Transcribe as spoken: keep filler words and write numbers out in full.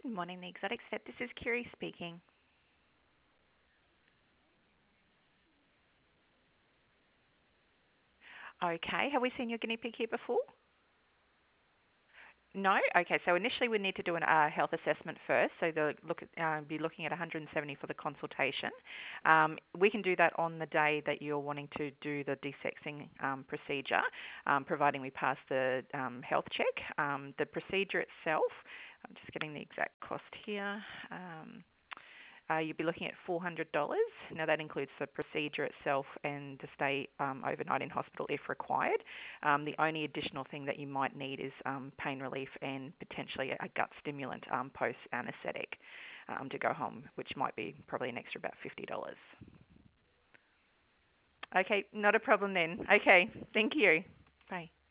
Good morning, the Exotic Step. This is Kiri speaking. Okay, have we seen your guinea pig here before? No? Okay, so initially we need to do a uh, health assessment first. So they'll look at, uh, be looking at one hundred seventy for the consultation. Um, we can do that on the day that you're wanting to do the desexing um, procedure, um, providing we pass the um, health check. Um, the procedure itself, I'm just getting the exact cost here. Um, Uh, you'd be looking at four hundred dollars. Now, that includes the procedure itself and to stay um, overnight in hospital if required. Um, the only additional thing that you might need is um, pain relief and potentially a gut stimulant um, post anaesthetic um, to go home, which might be probably an extra about fifty dollars. Okay, not a problem then. Okay, thank you. Bye.